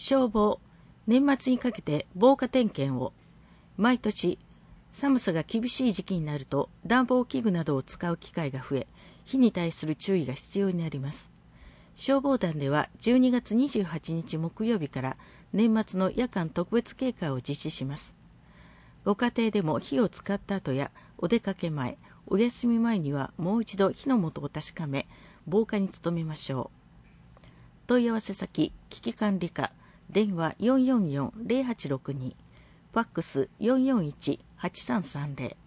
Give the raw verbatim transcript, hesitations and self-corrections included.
消防、年末にかけて防火点検を。毎年、寒さが厳しい時期になると暖房器具などを使う機会が増え、火に対する注意が必要になります。消防団ではじゅうにがつにじゅうはちにち木曜日から年末の夜間特別警戒を実施します。ご家庭でも火を使った後やお出かけ前、お休み前にはもう一度火の元を確かめ、防火に努めましょう。問い合わせ先、危機管理課、電話 よんよんよん ゼロはちろくに、ファックス よんよんいち はちさんさんゼロ。